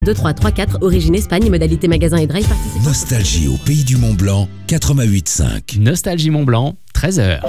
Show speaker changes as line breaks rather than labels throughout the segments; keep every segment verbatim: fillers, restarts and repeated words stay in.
deux trois trois quatre, origine Espagne, modalité magasin et drive participant.
Nostalgie au pays du Mont Blanc, quatre-vingt-huit cinq.
Nostalgie Mont Blanc, treize heures.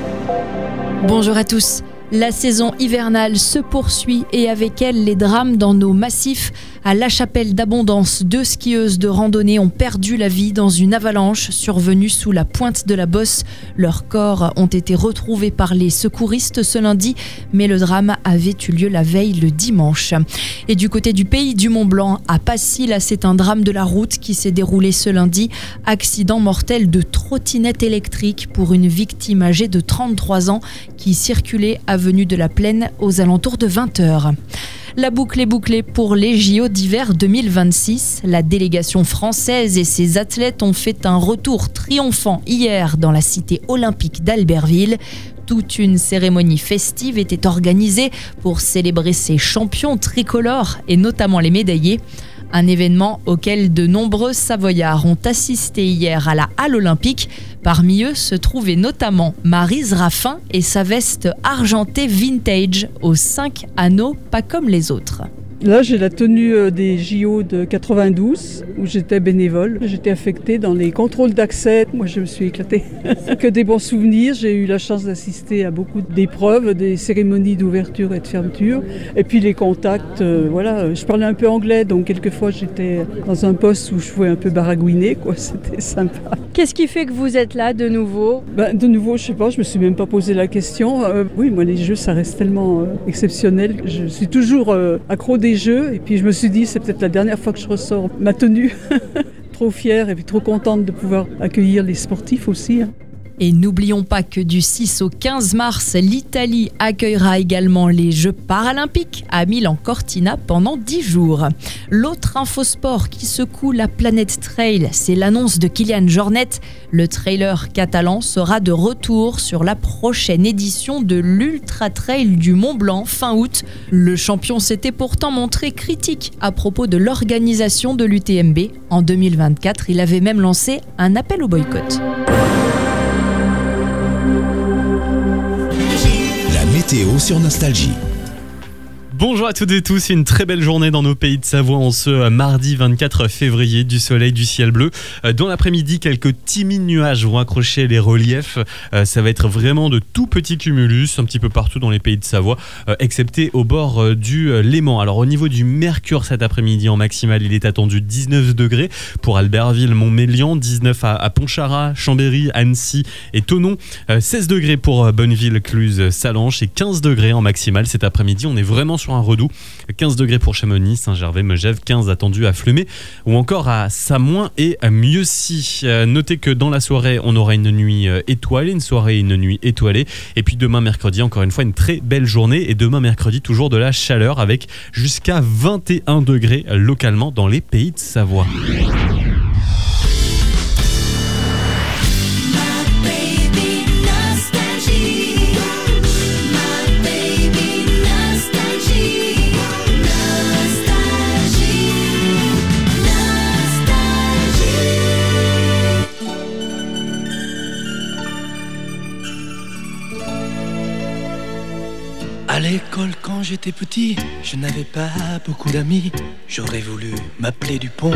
Bonjour à tous. La saison hivernale se poursuit et avec elle les drames dans nos massifs. À La Chapelle d'Abondance, deux skieuses de randonnée ont perdu la vie dans une avalanche survenue sous la pointe de la Bosse. Leurs corps ont été retrouvés par les secouristes ce lundi, mais le drame avait eu lieu la veille le dimanche. Et du côté du pays du Mont Blanc, à Passy, là c'est un drame de la route qui s'est déroulé ce lundi. Accident mortel de trottinette électrique pour une victime âgée de trente-trois ans qui circulait avenue de la Plaine aux alentours de vingt heures. La boucle est bouclée pour les J O d'hiver deux mille vingt-six. La délégation française et ses athlètes ont fait un retour triomphant hier dans la cité olympique d'Albertville. Toute une cérémonie festive était organisée pour célébrer ces champions tricolores et notamment les médaillés. Un événement auquel de nombreux Savoyards ont assisté hier à la Halle Olympique. Parmi eux se trouvait notamment Maryse Raffin et sa veste argentée vintage aux cinq anneaux, pas comme les autres.
Là, j'ai la tenue des J O de quatre-vingt-douze, où j'étais bénévole. J'étais affectée dans les contrôles d'accès. Moi, je me suis éclatée. Que des bons souvenirs. J'ai eu la chance d'assister à beaucoup d'épreuves, des cérémonies d'ouverture et de fermeture. Et puis les contacts, euh, voilà. Je parlais un peu anglais, donc quelquefois, j'étais dans un poste où je pouvais un peu baragouiner, quoi. C'était sympa.
Qu'est-ce qui fait que vous êtes là de nouveau ?
Ben, de nouveau, je sais pas, je me suis même pas posé la question. Euh, oui, moi, les jeux, ça reste tellement euh, exceptionnel. Je suis toujours euh, accro des jeux et puis je me suis dit c'est peut-être la dernière fois que je ressors ma tenue. Trop fière et puis trop contente de pouvoir accueillir les sportifs aussi. Hein.
Et n'oublions pas que du six au quinze mars, l'Italie accueillera également les Jeux paralympiques à Milan-Cortina pendant dix jours. L'autre infosport qui secoue la planète trail, c'est l'annonce de Kilian Jornet. Le trailer catalan sera de retour sur la prochaine édition de l'Ultra Trail du Mont Blanc fin août. Le champion s'était pourtant montré critique à propos de l'organisation de l'U T M B. En deux mille vingt-quatre, il avait même lancé un appel au boycott.
Météo sur Nostalgie.
Bonjour à toutes et tous, une très belle journée dans nos pays de Savoie en ce mardi vingt-quatre février, du soleil, du ciel bleu. Dans l'après-midi, quelques timides nuages vont accrocher les reliefs. Ça va être vraiment de tout petits cumulus un petit peu partout dans les pays de Savoie, excepté au bord du Léman. Alors au niveau du mercure cet après-midi en maximale, il est attendu dix-neuf degrés pour Albertville, Montmélian, dix-neuf à Pontcharrat, Chambéry, Annecy et Thonon, seize degrés pour Bonneville, Cluse, Sallanches et quinze degrés en maximale cet après-midi. On est vraiment sur un redout, quinze degrés pour Chamonix, Saint-Gervais, Megève, quinze attendus à Fleumet ou encore à Samoin et à Mieuxy. Euh, notez que dans la soirée, on aura une nuit étoilée, une soirée et une nuit étoilée. Et puis demain mercredi, encore une fois, une très belle journée. Et demain mercredi, toujours de la chaleur avec jusqu'à vingt et un degrés localement dans les pays de Savoie.
À l'école quand j'étais petit, je n'avais pas beaucoup d'amis. J'aurais voulu m'appeler Dupont.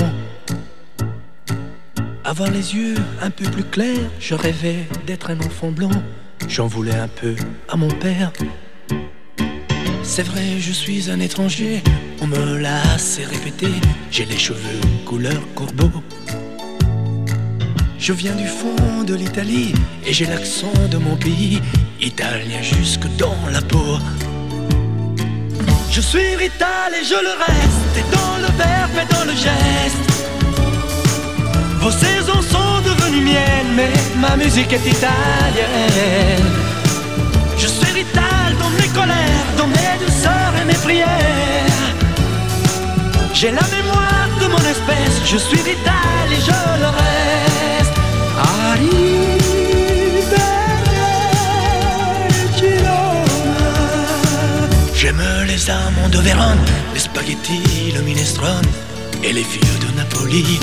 Avoir les yeux un peu plus clairs, je rêvais d'être un enfant blond. J'en voulais un peu à mon père. C'est vrai, je suis un étranger, on me l'a assez répété. J'ai les cheveux couleur corbeau. Je viens du fond de l'Italie et j'ai l'accent de mon pays, italien jusque dans la peau. Je suis rital et je le reste, et dans le verbe et dans le geste. Vos saisons sont devenues miennes, mais ma musique est italienne. Je suis rital dans mes colères, dans mes douceurs et mes prières. J'ai la mémoire de mon espèce, je suis rital et je le reste. J'aime les amants de Vérone, les spaghettis, le minestrone et les filles de Napoli.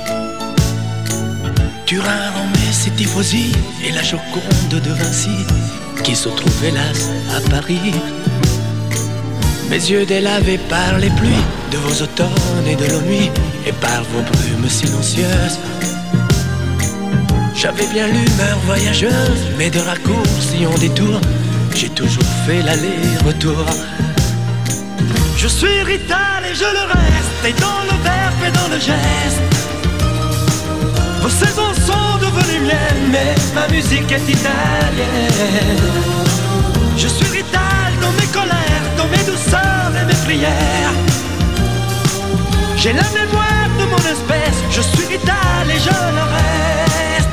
Turin, Rome et ses tifosi et la Joconde de Vinci qui se trouve hélas à Paris. Mes yeux délavés par les pluies de vos automnes et de nos nuits, et par vos brumes silencieuses. J'avais bien l'humeur voyageuse, mais de raccourcis en détour, j'ai toujours fait l'aller-retour. Je suis Rital et je le reste, et dans le verbe et dans le geste. Vos saisons sont devenues miennes, mais ma musique est italienne. Je suis Rital dans mes colères, dans mes douceurs et mes prières. J'ai la mémoire de mon espèce, je suis Rital et je le reste.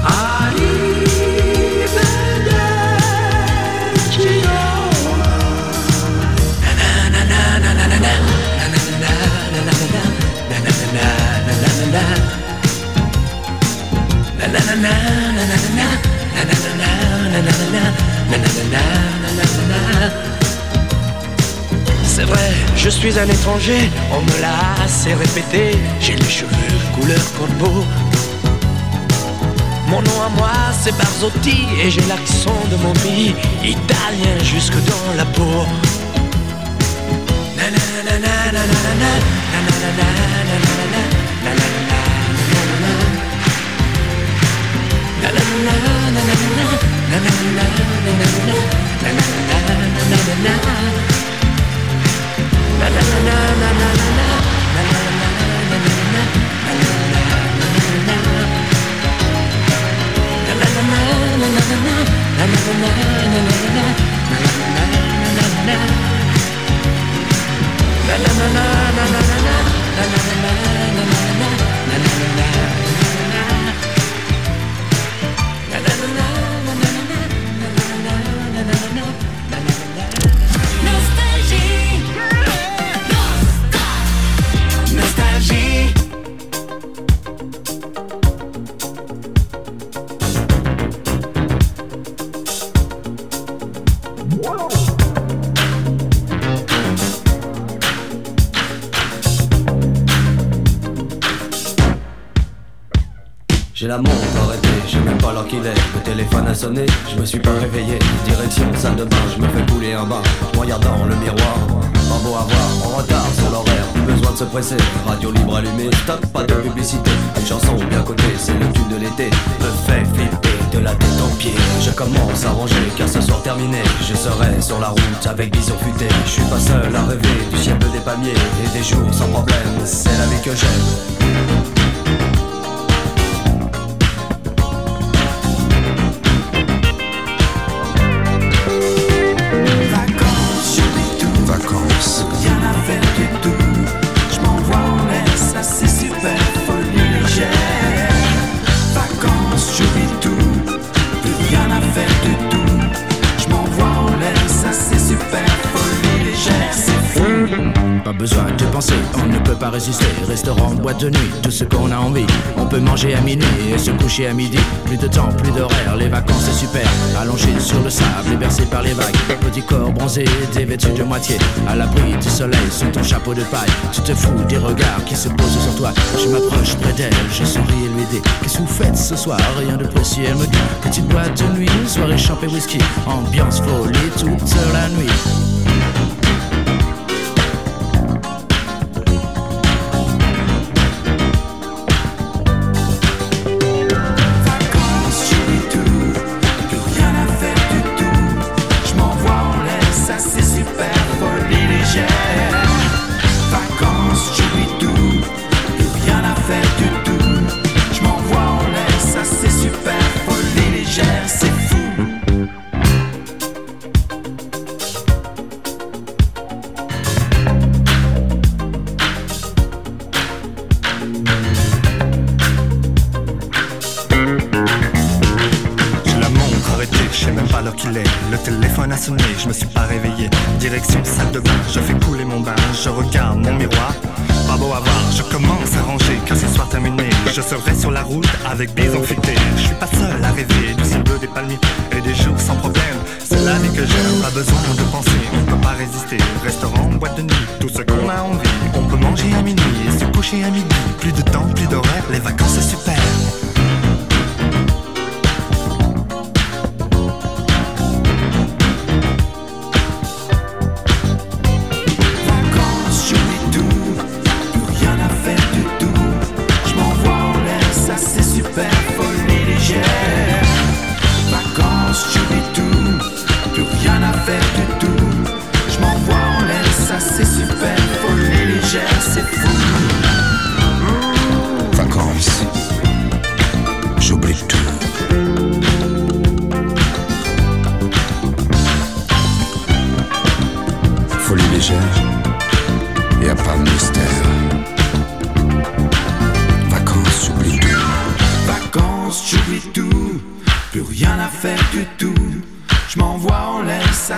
C'est vrai, je suis un étranger, on me l'a assez répété. J'ai les cheveux couleur corbeau. Mon nom à moi c'est Barzotti et j'ai l'accent de mon pays, italien jusque dans la peau.
J'ai la montre arrêtée, je sais même pas l'heure qu'il est. Le téléphone a sonné, je me suis pas réveillé. Direction salle de bain, je me fais couler un bain. Je regarde dans le miroir, pas beau à voir. En retard sur l'horaire, plus besoin de se presser. Radio libre allumée, stop, pas de publicité. Une chanson bien cotée, c'est le tube de l'été. Me fait flipper de la tête aux pieds. Je commence à ranger car ce soir terminé. Je serai sur la route avec bison futé. Je suis pas seul à rêver du ciel bleu des palmiers et des jours sans problème. C'est la vie que j'aime.
Besoin de penser, on ne peut pas résister. Restaurant, boîte de nuit, tout ce qu'on a envie. On peut manger à minuit et se coucher à midi. Plus de temps, plus d'horaire, les vacances c'est super. Allongé sur le sable et bercé par les vagues. Petit corps bronzé, dévêtu de moitié. À l'abri du soleil, sous ton chapeau de paille. Tu te fous des regards qui se posent sur toi. Je m'approche près d'elle, je souris et lui dis: qu'est-ce que vous faites ce soir? Rien de précis, elle me dit: petite boîte de nuit, soirée champé whisky. Ambiance folie toute la nuit.
Je me suis pas réveillé, direction salle de bain. Je fais couler mon bain, je regarde mon miroir. Pas beau à voir, je commence à ranger car ce soir terminé, je serai sur la route avec bison futé. Je suis pas seul à rêver du ciel bleu des palmiers et des jours sans problème. C'est la vie que j'aime, pas besoin de penser, on peut pas résister. Restaurant, boîte de nuit, tout ce qu'on a envie. On peut manger à minuit et se coucher à midi. Plus de temps, plus d'horaire, les vacances c'est super.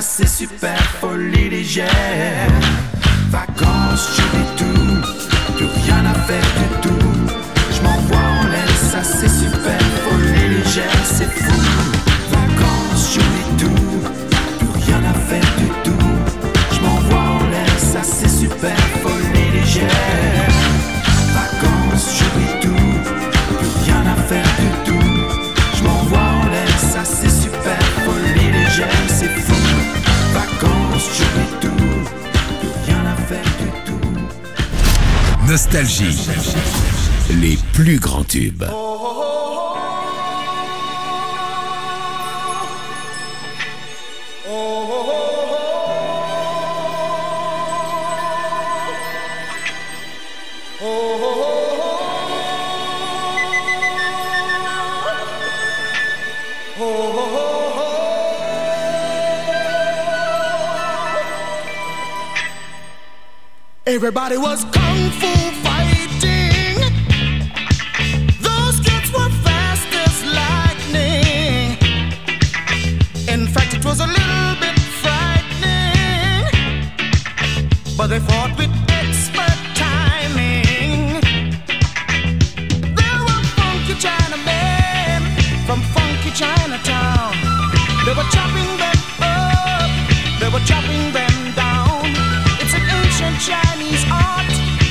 ça c'est super, folie légère. Vacances, je dis tout, plus rien à faire du tout. Je m'envoie en l'air, ça c'est super, folie légère, c'est fou. Vacances, je dis tout, plus rien à faire du tout. Je m'envoie en l'air, ça c'est super, folie légère. Vacances, je dis tout, plus rien à faire du tout. Je m'envoie en l'air, ça c'est super, folie légère, c'est fou. Vacances, je dis tout, plus rien à faire du tout.
Nostalgie, les plus grands tubes.
Everybody was kung fu fighting. Those kids were fast as lightning. In fact, it was a little bit frightening, but they fought with expert timing. There were funky Chinamen from funky Chinatown. They were chopping them up, they were chopping them down. It's an ancient Chinese art,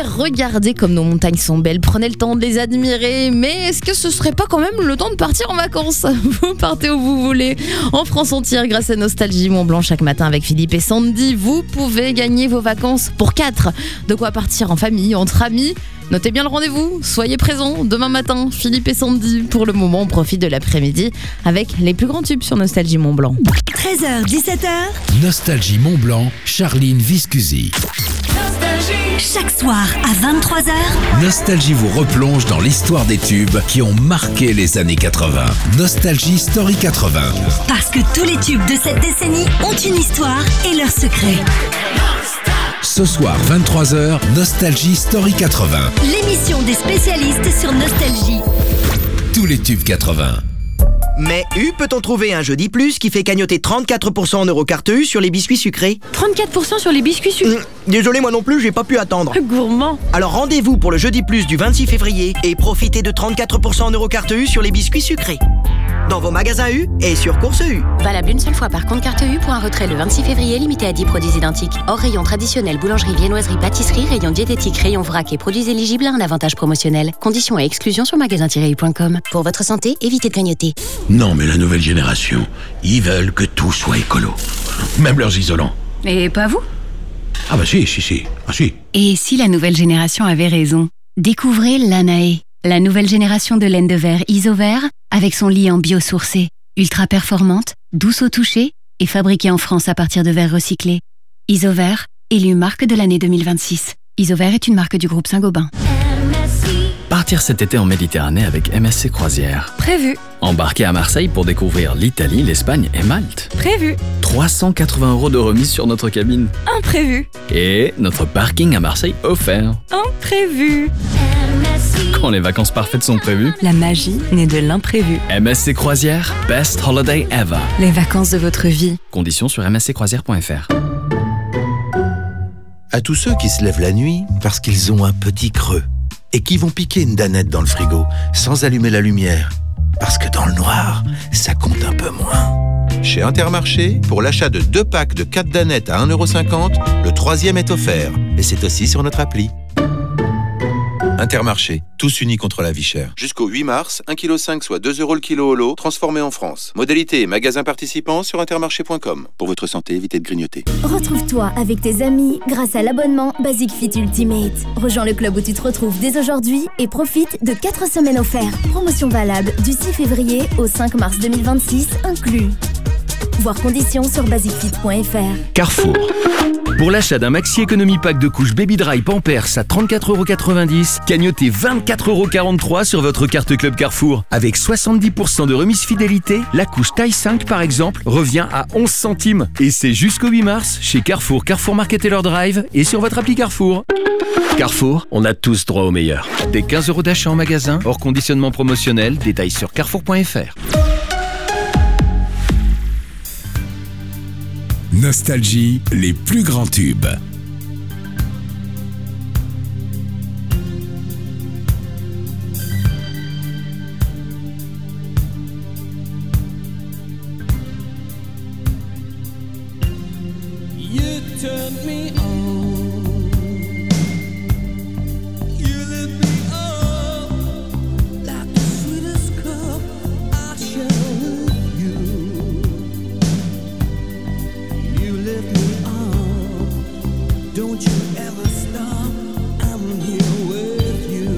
Mais regardez comme nos montagnes sont belles, prenez le temps de les admirer. Mais est-ce que ce serait pas quand même le temps de partir en vacances? Vous partez où vous voulez, en France entière grâce à Nostalgie Mont-Blanc chaque matin avec Philippe et Sandy. Vous pouvez gagner vos vacances pour quatre. De quoi partir en famille, entre amis. Notez bien le rendez-vous, soyez présents demain matin, Philippe et Sandy. Pour le moment, on profite de l'après-midi avec les plus grands tubes sur Nostalgie Mont-Blanc.
treize heures, dix-sept heures.
Nostalgie Mont-Blanc, Charline Viscusi.
Chaque soir à vingt-trois heures.
Nostalgie vous replonge dans l'histoire des tubes qui ont marqué les années quatre-vingts. Nostalgie Story quatre-vingts.
Parce que tous les tubes de cette décennie ont une histoire et leur secret.
Ce soir, vingt-trois heures, Nostalgie Story quatre-vingts.
L'émission des spécialistes sur Nostalgie.
Tous les tubes quatre-vingts.
Mais U, peut-on trouver un jeudi plus qui fait cagnotter trente-quatre pour cent en Eurocarte U sur les biscuits sucrés?
trente-quatre pour cent sur les biscuits sucrés.
Mmh, désolé, moi non plus, j'ai pas pu attendre.
Gourmand.
Alors rendez-vous pour le jeudi plus du vingt-six février et profitez de trente-quatre pour cent en Eurocarte U sur les biscuits sucrés. Dans vos magasins U et sur Course U.
Valable une seule fois par compte carte U pour un retrait le vingt-six février limité à dix produits identiques. Hors rayon traditionnel, boulangerie, viennoiserie, pâtisserie, rayon diététique, rayon vrac et produits éligibles à un avantage promotionnel. Conditions et exclusions sur magasin tiret u point com. Pour votre santé, évitez de grignoter.
Non, mais la nouvelle génération, ils veulent que tout soit écolo. Même leurs isolants.
Et pas vous?
Ah bah si, si, si. Ah si.
Et si la nouvelle génération avait raison? Découvrez Lanae, la nouvelle génération de laine de verre Isovert, avec son liant biosourcé, ultra performante, douce au toucher et fabriquée en France à partir de verre recyclé. Isovert, élue marque de l'année deux mille vingt-six. Isovert est une marque du groupe Saint-Gobain.
Partir cet été en Méditerranée avec M S C Croisières.
Prévu.
Embarquer à Marseille pour découvrir l'Italie, l'Espagne et Malte.
Prévu.
trois cent quatre-vingts euros de remise sur notre cabine.
Imprévu.
Et notre parking à Marseille offert.
Imprévu.
Quand les vacances parfaites sont prévues,
La magie naît de l'imprévu.
M S C Croisières, best holiday ever.
Les vacances de votre vie.
Conditions sur m s c croisières point f r.
À tous ceux qui se lèvent la nuit parce qu'ils ont un petit creux et qui vont piquer une danette dans le frigo sans allumer la lumière, parce que dans le noir, ça compte un peu moins. Chez Intermarché, pour l'achat de deux packs de quatre danettes à un euro cinquante, le troisième est offert. Et c'est aussi sur notre appli. Intermarché, tous unis contre la vie chère. Jusqu'au huit mars, un virgule cinq kilos soit deux euros le kilo au lot, transformé en France. Modalité et magasin participant sur intermarché point com. Pour votre santé, évitez de grignoter.
Retrouve-toi avec tes amis grâce à l'abonnement Basic Fit Ultimate. Rejoins le club où tu te retrouves dès aujourd'hui et profite de quatre semaines offertes. Promotion valable du six février au cinq mars deux mille vingt-six inclus. Voir conditions sur basic fit point f r.
Carrefour. Pour l'achat d'un maxi économie pack de couches Baby Dry Pampers à trente-quatre euros quatre-vingt-dix, cagnotez vingt-quatre euros quarante-trois sur votre carte Club Carrefour. Avec soixante-dix pour cent de remise fidélité, la couche taille cinq par exemple revient à onze centimes. Et c'est jusqu'au huit mars chez Carrefour, Carrefour Market Taylor Drive et sur votre appli Carrefour. Carrefour, on a tous droit au meilleur. Des quinze euros d'achat en magasin, hors conditionnement promotionnel, détails sur carrefour point f r.
Nostalgie, les plus grands tubes.
You turned me on. You lit me up like the sweetest cup I share with you. You lift me up. Don't you ever stop. I'm here with you.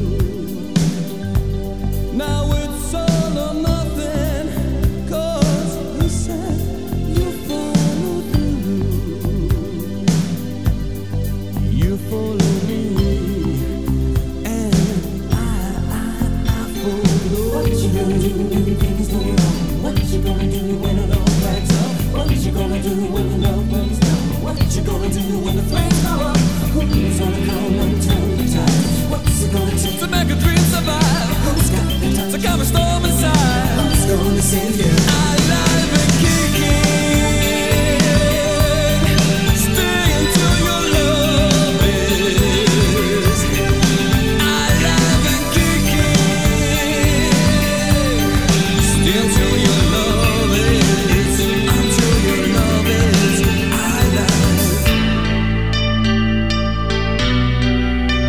Now it's all or nothing. 'Cause you said you follow through. You follow me, and I, I, I follow. What you gonna do when the things go wrong? What you gonna do when it all backs up? What you gonna do when the love runs down? What you gonna do when the flames go up? Who's gonna come and turn the tide? What's it gonna take to make a dream survive? Who's got the time to calm a storm inside? Who's gonna save you? I live and kicking. Stay until your love is. I live and kicking. Stay until your love is. Until your love is. I live.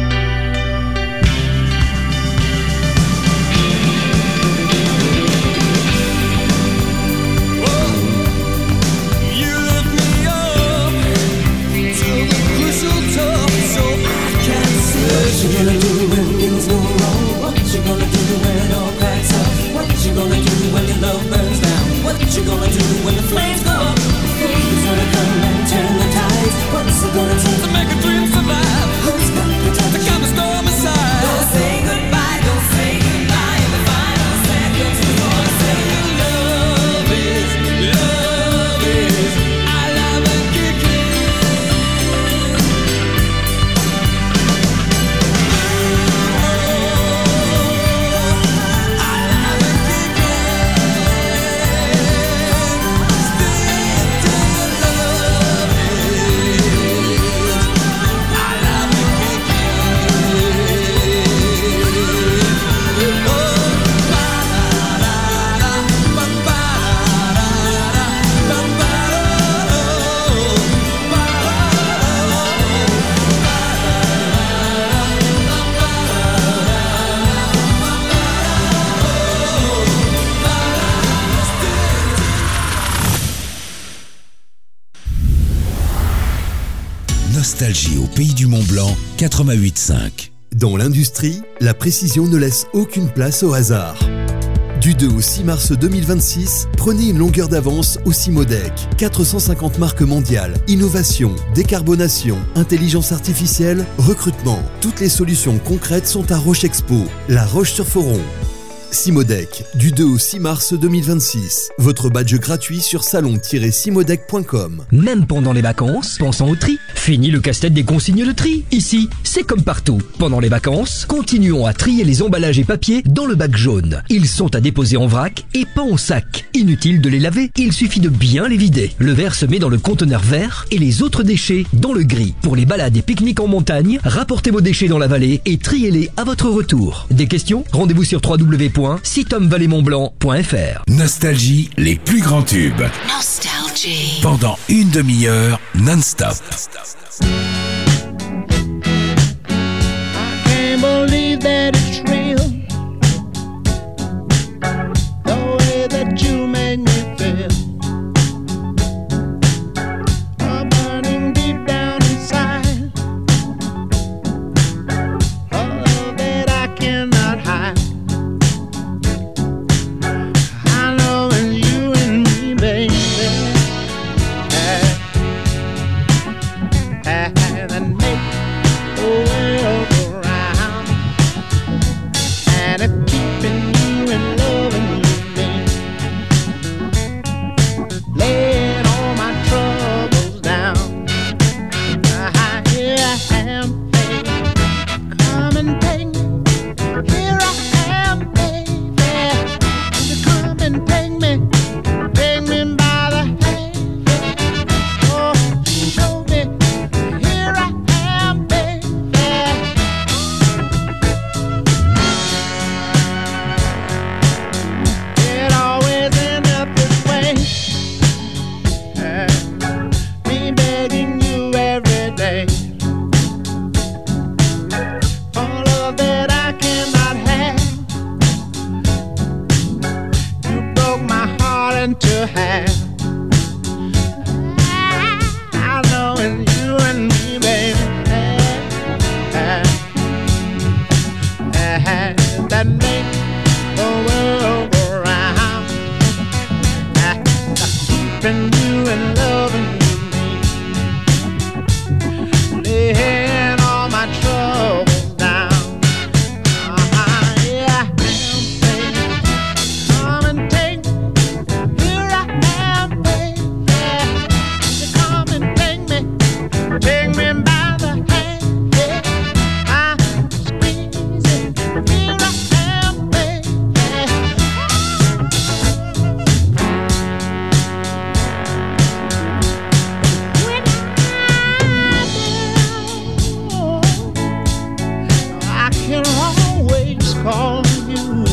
Nostalgie au pays du Mont Blanc, quatre-vingt-huit cinq.
Dans l'industrie, la précision ne laisse aucune place au hasard. Du deux au six mars deux mille vingt-six, prenez une longueur d'avance au Simodec. quatre cent cinquante marques mondiales, innovation, décarbonation, intelligence artificielle, recrutement. Toutes les solutions concrètes sont à Roche Expo, La Roche-sur-Foron. Simodec, du deux au six mars deux mille vingt-six. Votre badge gratuit sur salon tiret simodec point com.
Même pendant les vacances, pensons au tri. Fini le casse-tête des consignes de tri. Ici, c'est comme partout. Pendant les vacances, continuons à trier les emballages et papiers dans le bac jaune. Ils sont à déposer en vrac et pas en sac. Inutile de les laver, il suffit de bien les vider. Le verre se met dans le conteneur vert et les autres déchets dans le gris. Pour les balades et pique-niques en montagne, rapportez vos déchets dans la vallée et triez-les à votre retour. Des questions? Rendez-vous sur w w w point sitom vallée mont blanc point f r.
Nostalgie, les plus grands tubes.
Nostalgie.
Pendant une demi-heure, non-stop.
Can't believe that it's real. The way that you make me feel. I'm burning deep down inside. A love that I cannot hide. I know it's you and me, baby. And make the world go round. And if keeping you and loving you, me, laying all my troubles down. I, here I am, baby, come and take me. Here I am, baby, come and take me, take me by the hand. Oh, show me. To have, I know it's you and me, baby, that make the world go round. Keeping you and loving you, laying all my troubles down. Uh-huh, yeah, baby, come and take me. Take me by the hand, yeah. I squeeze it. Here I am, baby. When I do, I can always call you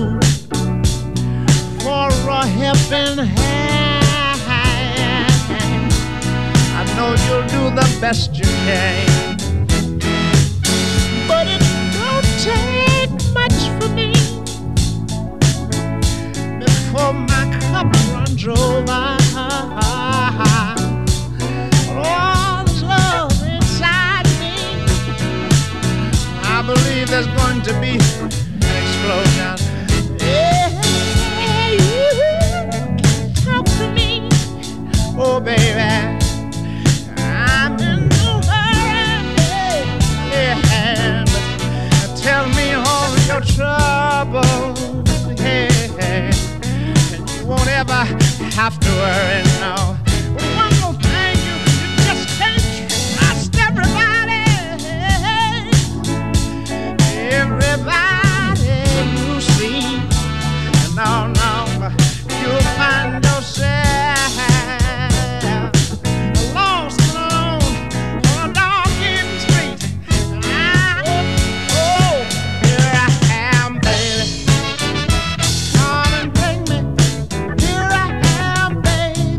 for a helping hand. I know you'll do the best you can, but it don't take much for me before my cup runs over. All this love inside me, I believe there's going to be an explosion. Yeah, you can talk to me, oh baby. I'm in no hurry, yeah, but tell me all your troubles, yeah, and you won't ever have to worry, no. One more thing, you, you just can't trust everybody, everybody you see, no, no, you'll find yourself baby.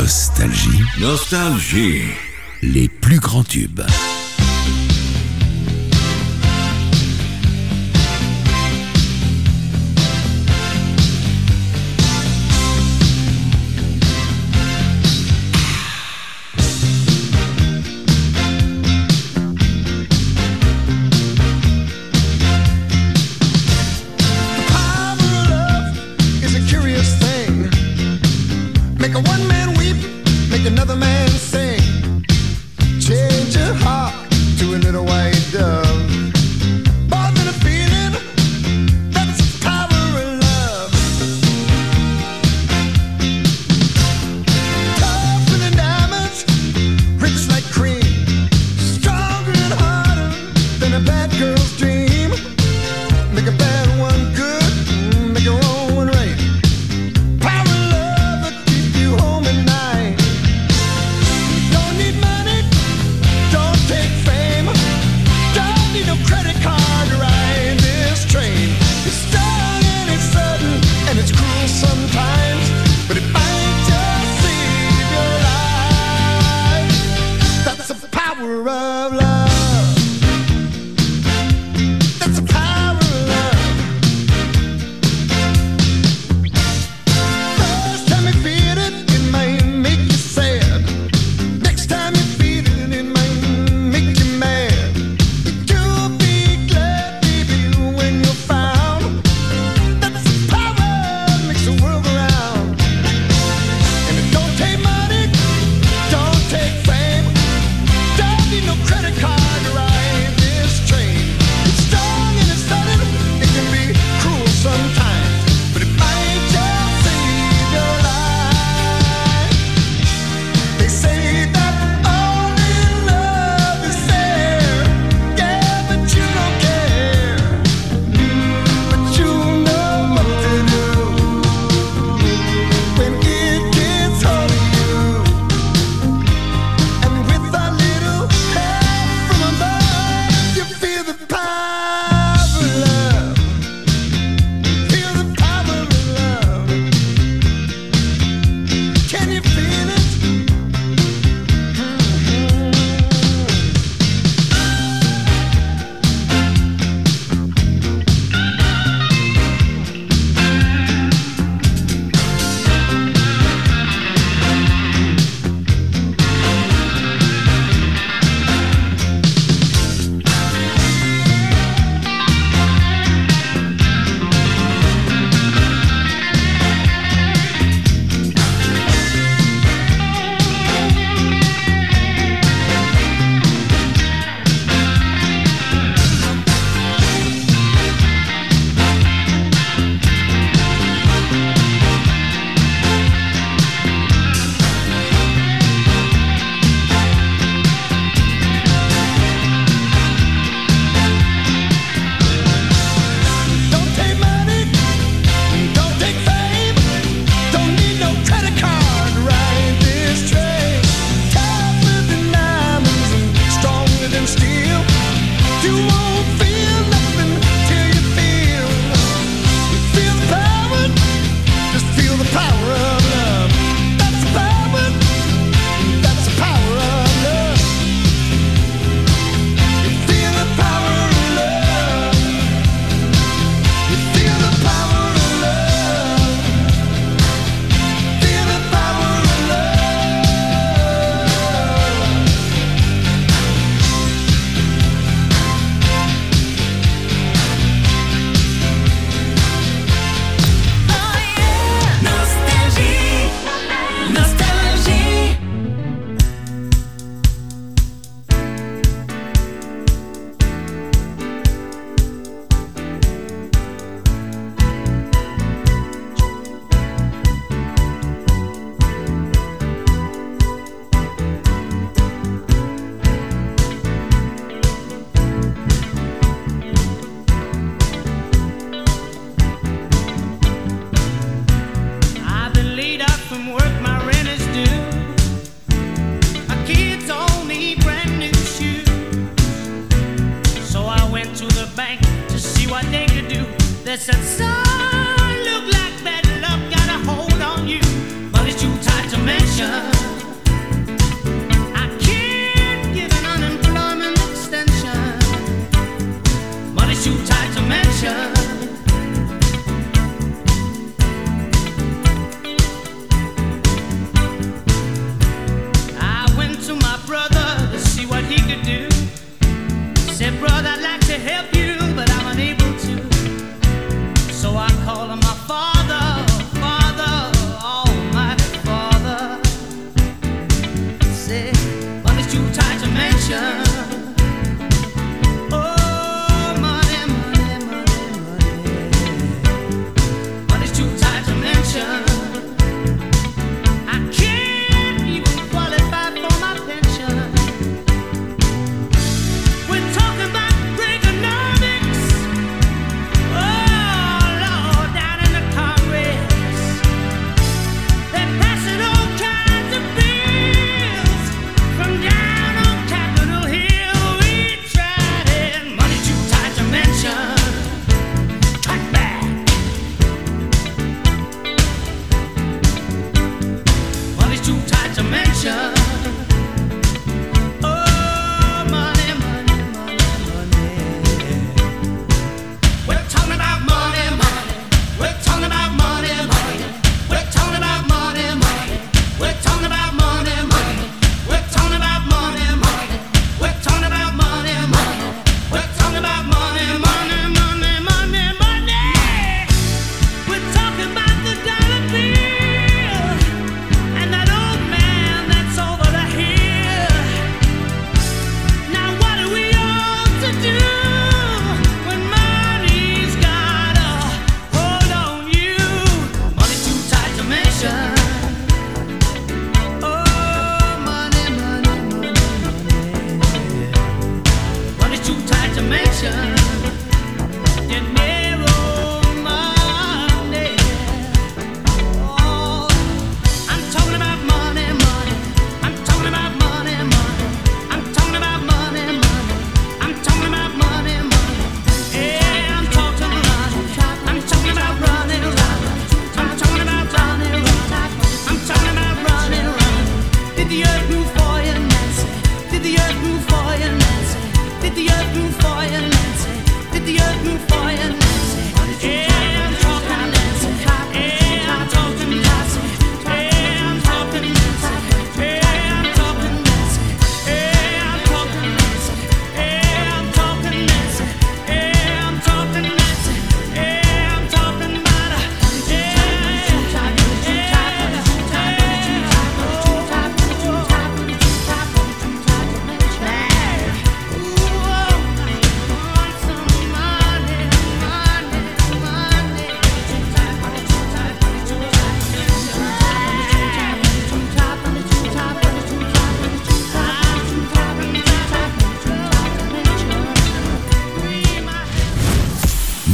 Nostalgie. Nostalgie. Les plus grands tubes.
Another man sing, change your heart to a little white dove. More than a feeling, that's the power of love. Tougher than diamonds, rich like cream, stronger and harder than a bad girl's dream. Make a bad one good, make a wrong one right. Power of love that keeps you home at night. Credit card to ride this train. It's strong and it's sudden and it's cruel sometimes, but it might just save your life. That's the power of love. That's the power of love. First time you feel it, it might make you sad. Next time you feel it, it might make you mad.
They said, son, look like bad luck got a hold on you, but it's too tight to mention.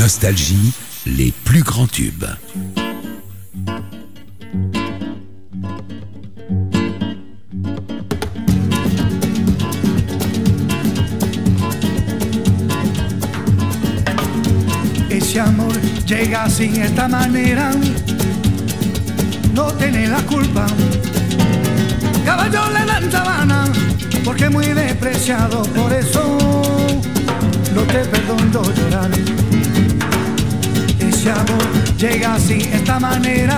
Nostalgie, les plus grands tubes.
Ese amor llega así, esta manera, no tiene la culpa. Caballo le dan sabana, porque es muy despreciado, por eso no te perdono llorar. Ese amor llega así, esta manera,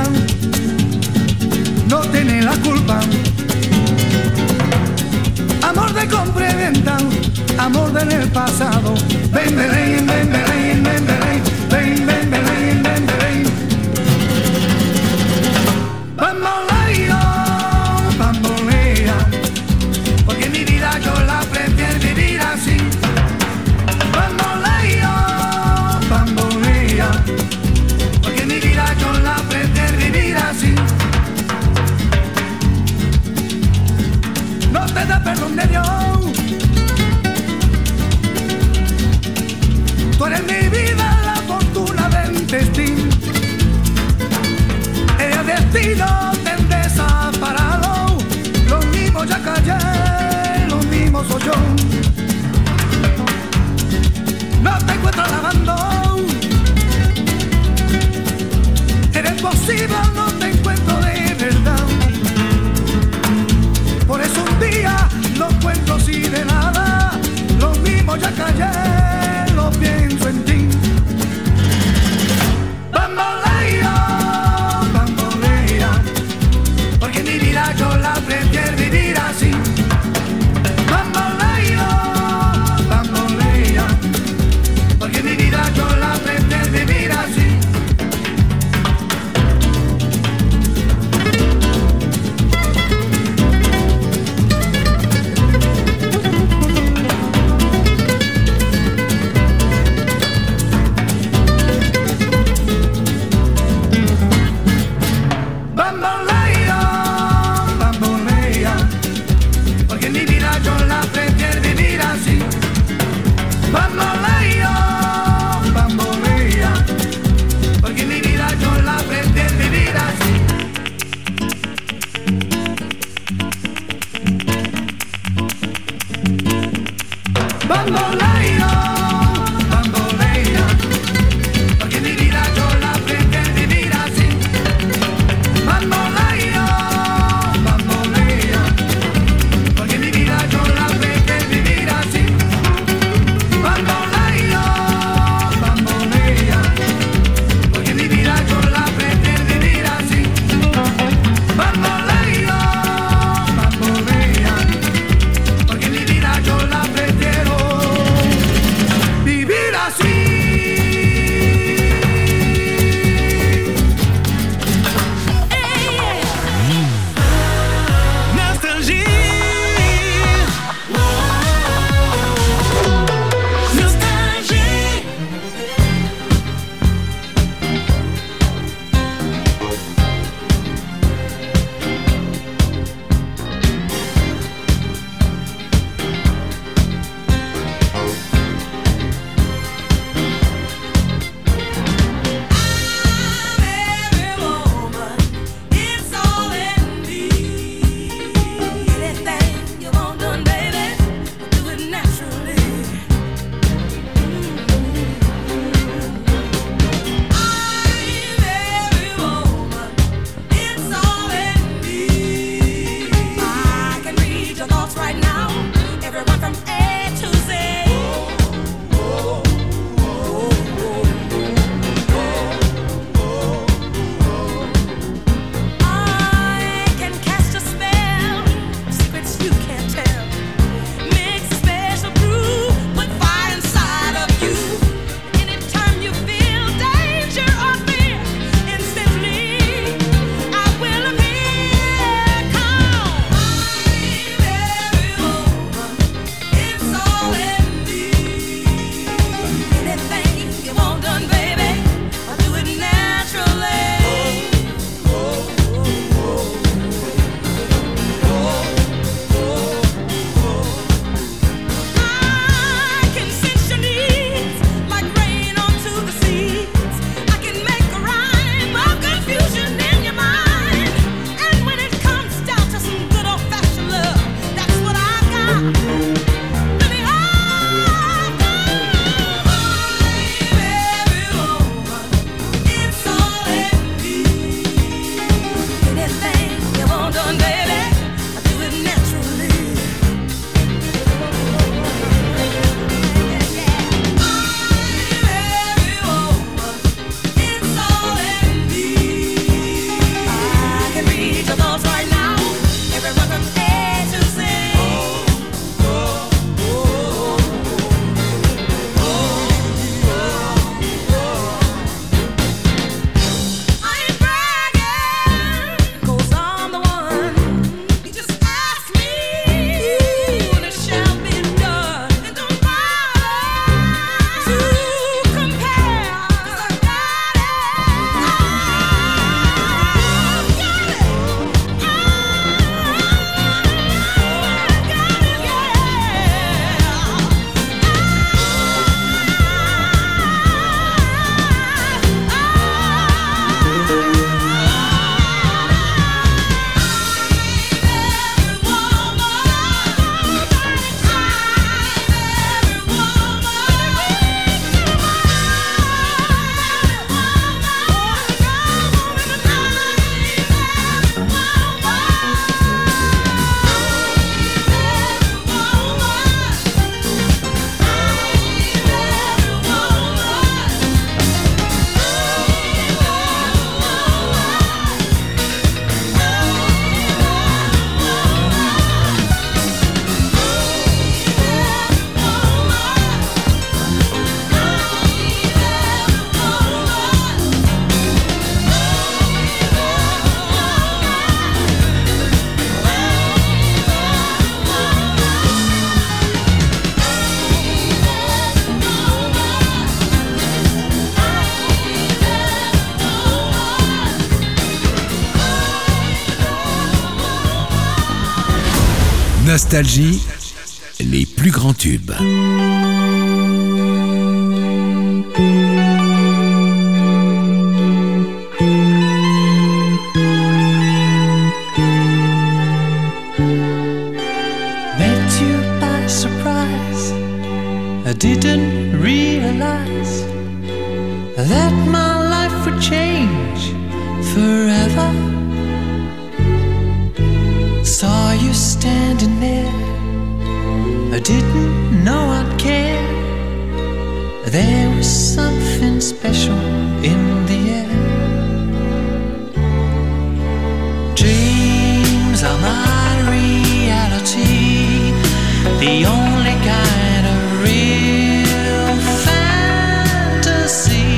no tiene la culpa. Amor de compra y venta, amor del pasado. Ven, ven, ven, ven, ven, ven, ven, ven, ven, ven, ven, ven, ven. Bamboleo, bambolea, porque mi vida yo la prefiero vivir así. Bamboleo, bambolea, porque mi vida yo la prefiero vivir así. No te da perdón de Dios. Tú eres mi vida, la fortuna del destino. El destino te desaparado. Lo mismo ya callé, lo mismo soy yo. No te encuentro lavando. Eres posible, no te encuentro de verdad. Por eso un día no encuentro así de nada. Lo mismo ya callé, lo pienso en ti. Bamboleo, bambolea, porque mi vida yo la prefiero vivir así. Bamboleo, bambolea, porque mi vida yo la prefiero vivir así.
Nostalgie, les plus grands tubes.
Met you by surprise. I didn't realize that my life would change forever. Saw you standing there. I didn't know I'd care. There was something special in the air. Dreams are my reality, the only kind of real fantasy.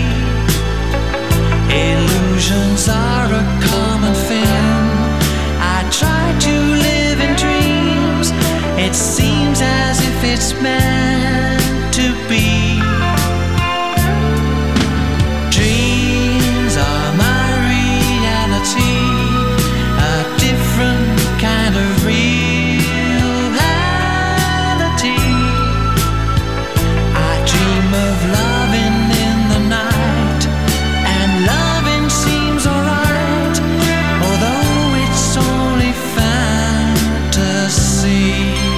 Illusions are a common thing. I try to live in dreams. It seems as if it's meant to be. Dreams are my reality, a different kind of reality. I dream of loving in the night, and loving seems alright, although it's only fantasy.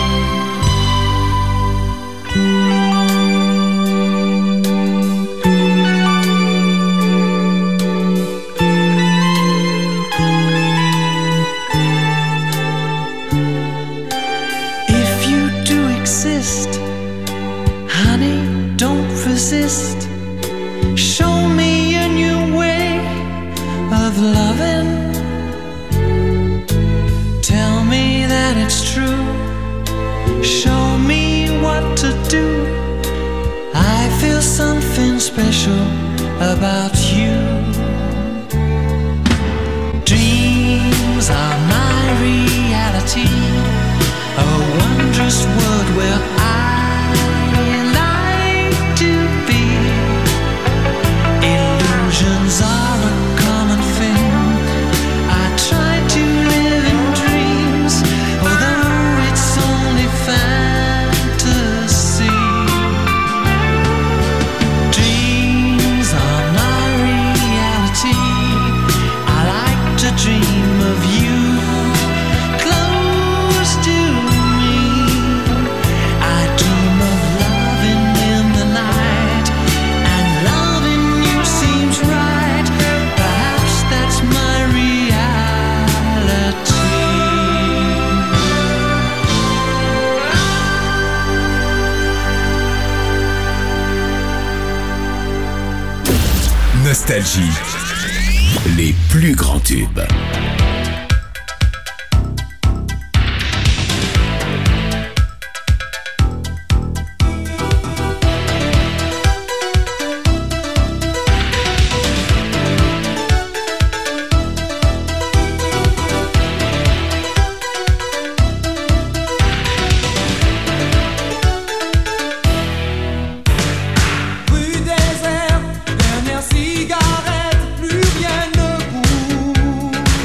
If you do exist, honey, don't resist. Show me a new way of loving. Tell me that it's true. Show me what to do. I feel something special about you. Dreams are my reality, a wondrous world where I like to be. Illusions are a common thing. I try to live in dreams, although it's only fantasy. Dreams are my reality. I like to dream of you close to me. I dream of loving in the night, and loving you seems right. Perhaps that's my reality.
Nostalgie, les plus grands tubes.
Rue désert, dernière cigarette, plus rien ne bouge.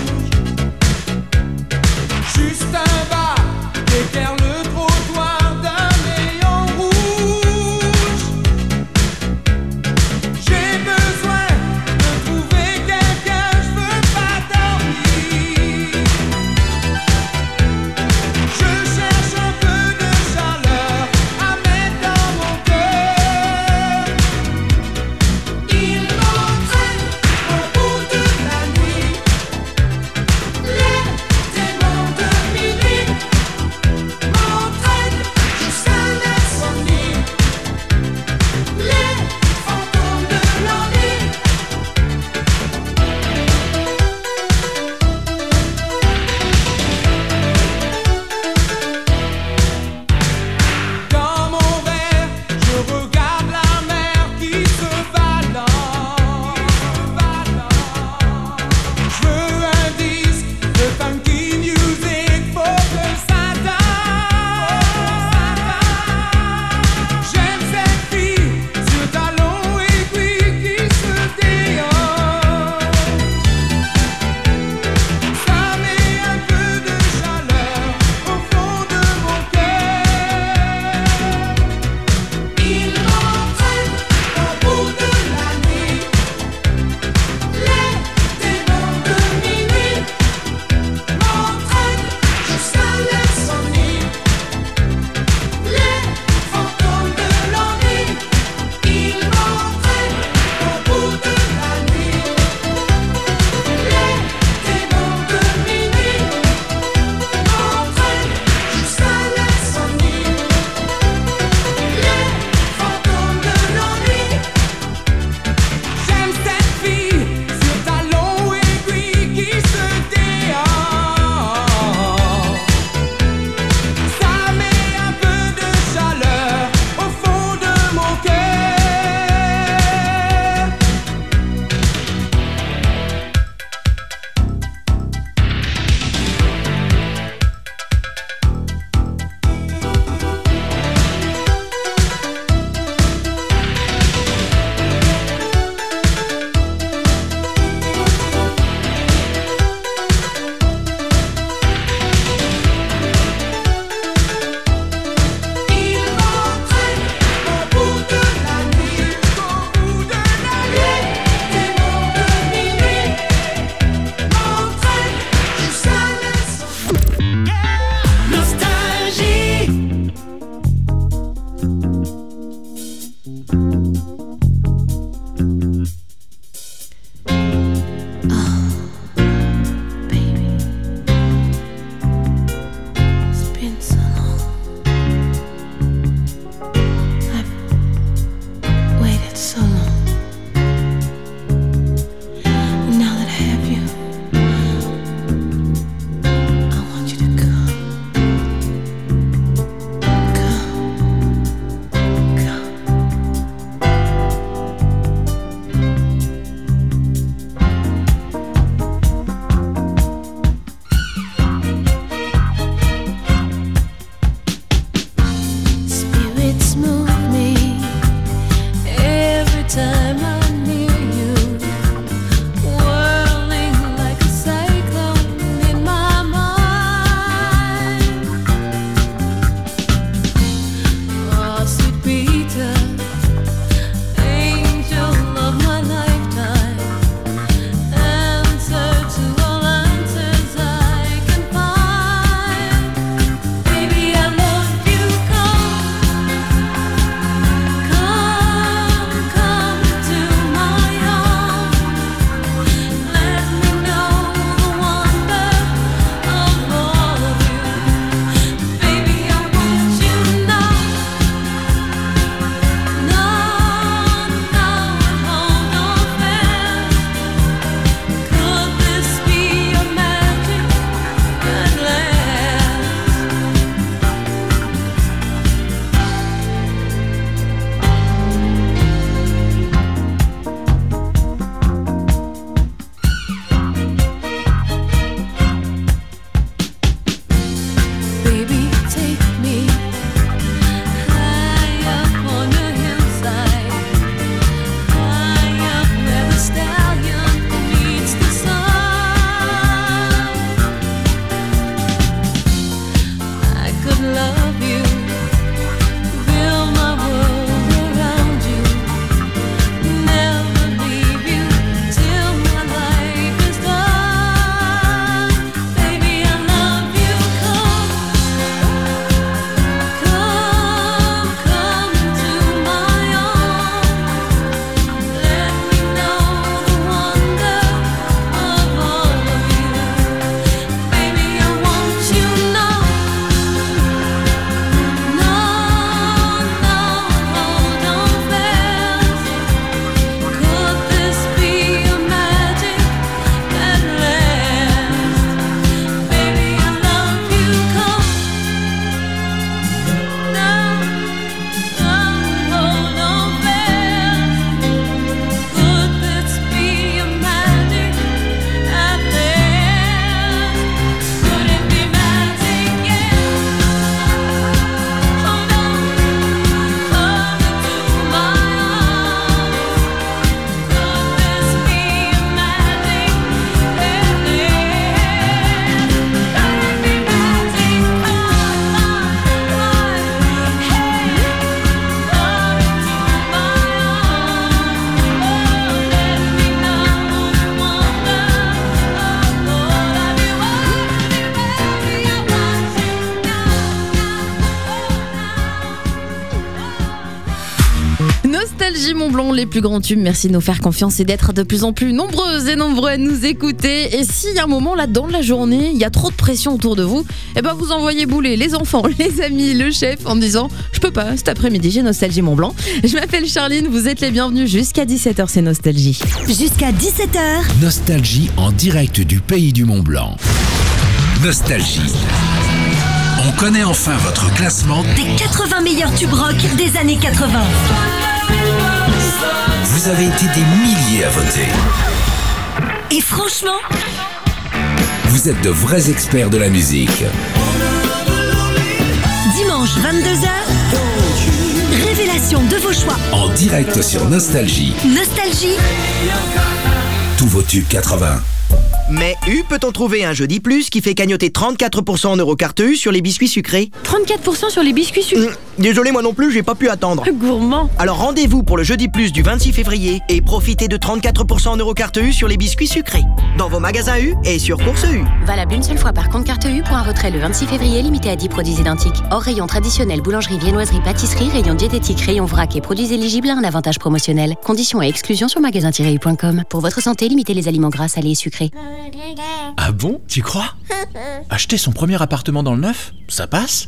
Nostalgie Montblanc, les plus grands tubes. Merci de nous faire confiance et d'être de plus en plus nombreuses et nombreux à nous écouter. Et s'il y a un moment là dans la journée, il y a trop de pression autour de vous, eh ben vous envoyez bouler les enfants, les amis, le chef en me disant je peux pas, cet après-midi j'ai Nostalgie Montblanc. Je m'appelle Charline, vous êtes les bienvenus jusqu'à dix-sept heures, c'est Nostalgie.
Jusqu'à dix-sept heures.
Nostalgie en direct du pays du Mont-Blanc. Nostalgie. On connaît enfin votre classement
des quatre-vingts meilleurs tubes rock des années quatre-vingts.
Vous avez été des milliers à voter.
Et franchement,
vous êtes de vrais experts de la musique.
Dimanche vingt-deux heures, révélation de vos choix.
En direct sur Nostalgie.
Nostalgie.
Tous vos tubes quatre-vingts.
Mais U peut-on trouver un jeudi plus qui fait cagnotter trente-quatre pour cent en Eurocarte U sur les biscuits sucrés?
trente-quatre pour cent sur les biscuits sucrés.
Mmh, désolé, moi non plus, j'ai pas pu attendre.
Gourmand.
Alors rendez-vous pour le jeudi plus du vingt-six février et profitez de trente-quatre pour cent en Eurocarte U sur les biscuits sucrés. Dans vos magasins U et sur Course U.
Valable une seule fois par compte carte U pour un retrait le vingt-six février limité à dix produits identiques. Hors rayon traditionnel, boulangerie, viennoiserie, pâtisserie, rayon diététique, rayon vrac et produits éligibles à un avantage promotionnel. Conditions et exclusions sur magasin tiret u point com. Pour votre santé, limitez les aliments gras, salés et sucrés.
Ah bon? Tu crois? Acheter son premier appartement dans le neuf, ça passe?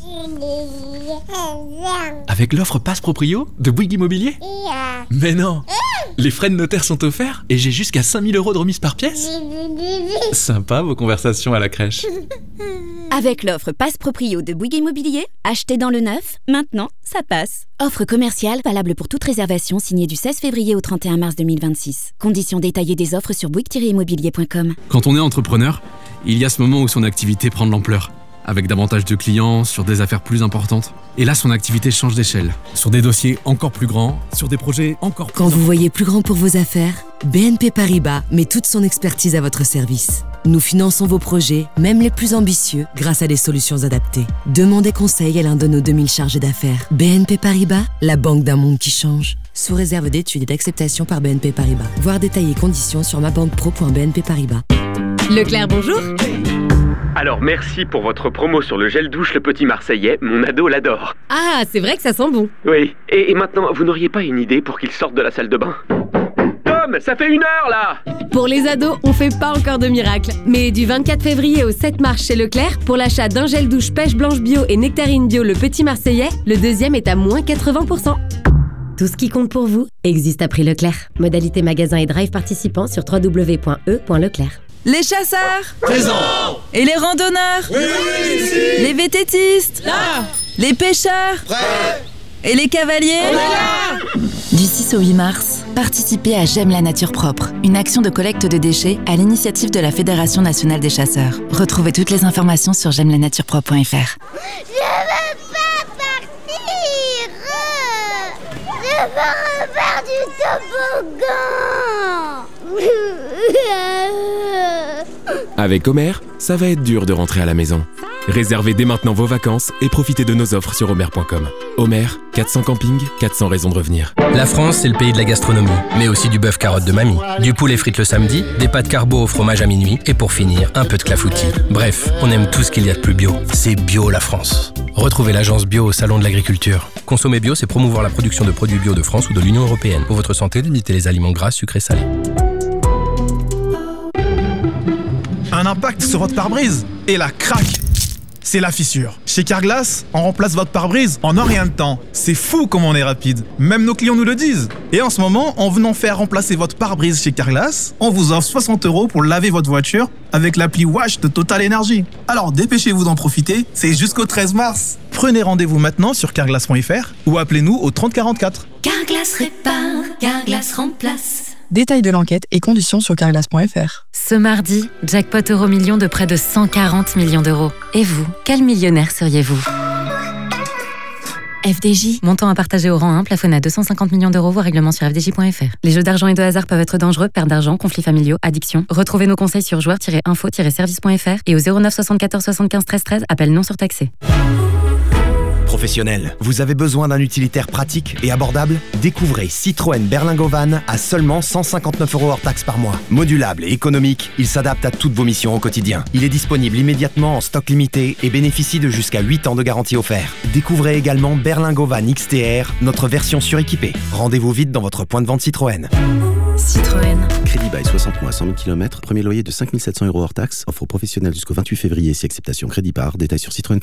Avec l'offre Passe Proprio de Bouygues Immobilier? Mais non! Les frais de notaire sont offerts et j'ai jusqu'à cinq mille euros de remise par pièce. Sympa vos conversations à la crèche.
Avec l'offre Passe Proprio de Bouygues Immobilier, acheter dans le neuf, maintenant, ça passe. Offre commerciale valable pour toute réservation signée du seize février au trente et un mars deux mille vingt-six. Conditions détaillées des offres sur bouygues tiret immobilier point com.
Quand on est entrepreneur, il y a ce moment où son activité prend de l'ampleur, avec davantage de clients, sur des affaires plus importantes. Et là, son activité change d'échelle, sur des dossiers encore plus grands, sur des projets encore plus...
Quand vous voyez plus grand pour vos affaires, B N P Paribas met toute son expertise à votre service. Nous finançons vos projets, même les plus ambitieux, grâce à des solutions adaptées. Demandez conseil à l'un de nos deux mille chargés d'affaires. B N P Paribas, la banque d'un monde qui change. Sous réserve d'études et d'acceptation par B N P Paribas. Voir détails et conditions sur ma banque pro point b n p paribas.
Leclerc, bonjour.
Alors merci pour votre promo sur le gel douche Le Petit Marseillais, mon ado l'adore.
Ah, c'est vrai que ça sent bon.
Oui, et, et maintenant, vous n'auriez pas une idée pour qu'il sorte de la salle de bain? Tom, ça fait une heure là!
Pour les ados, on fait pas encore de miracle. Mais du vingt-quatre février au sept mars chez Leclerc, pour l'achat d'un gel douche pêche blanche bio et nectarine bio Le Petit Marseillais, le deuxième est à moins quatre-vingts pour cent. Tout ce qui compte pour vous existe à prix Leclerc. Modalité magasin et drive participants sur w w w point e point leclerc.
Les chasseurs
Présents.
Et les randonneurs
Oui, oui, ici.
Les vététistes
Là.
Les pêcheurs
Prêts.
Et les cavaliers
On est là.
Du six au huit mars, participez à J'aime la nature propre, une action de collecte de déchets à l'initiative de la Fédération nationale des chasseurs. Retrouvez toutes les informations sur j'aime la nature propre point f r.
Je veux pas partir. Je veux refaire du toboggan.
Avec Homer, ça va être dur de rentrer à la maison. Réservez dès maintenant vos vacances et profitez de nos offres sur homer point com. Homer, quatre cents campings, quatre cents raisons de revenir.
La France, c'est le pays de la gastronomie, mais aussi du bœuf carotte de mamie, du poulet frites le samedi, des pâtes carbo au fromage à minuit, et pour finir, un peu de clafoutis. Bref, on aime tout ce qu'il y a de plus bio. C'est bio la France. Retrouvez l'agence bio au Salon de l'Agriculture. Consommer bio, c'est promouvoir la production de produits bio de France ou de l'Union Européenne. Pour votre santé, limitez les aliments gras, sucrés, salés.
Un impact sur votre pare-brise et la craque. C'est la fissure. Chez Carglass, on remplace votre pare-brise en un rien de temps. C'est fou comme on est rapide. Même nos clients nous le disent. Et en ce moment, en venant faire remplacer votre pare-brise chez Carglass, on vous offre soixante euros pour laver votre voiture avec l'appli Wash de Total Energy. Alors dépêchez-vous d'en profiter, c'est jusqu'au treize mars. Prenez rendez-vous maintenant sur carglass point f r ou appelez-nous au trente quarante-quatre.
Carglass répare, Carglass remplace.
Détails de l'enquête et conditions sur carglass point f r.
Ce mardi, jackpot euro million de près de cent quarante millions d'euros. Et vous, quel millionnaire seriez-vous? F D J, montant à partager au rang un, plafonné à deux cent cinquante millions d'euros, voire règlement sur f d j point f r. Les jeux d'argent et de hasard peuvent être dangereux, perte d'argent, conflits familiaux, addiction. Retrouvez nos conseils sur joueurs tiret info tiret service point f r et au zéro neuf soixante-quatorze soixante-quinze treize treize, appel non surtaxé.
Professionnels, vous avez besoin d'un utilitaire pratique et abordable? Découvrez Citroën Berlingo Van à seulement cent cinquanteneuf euros hors taxe par mois. Modulable et économique, il s'adapte à toutes vos missions au quotidien. Il est disponible immédiatement en stock limité et bénéficie de jusqu'à huit ans de garantie offerte. Découvrez également Berlingo Van X T R, notre version suréquipée. Rendez-vous vite dans votre point de vente Citroën.
Citroën. Crédit bail soixante mois, cent mille kilomètres. Premier loyer de cinq mille sept cents euros hors taxe. Offre professionnelle jusqu'au vingt-huit février si acceptation crédit par. Détails sur citroën point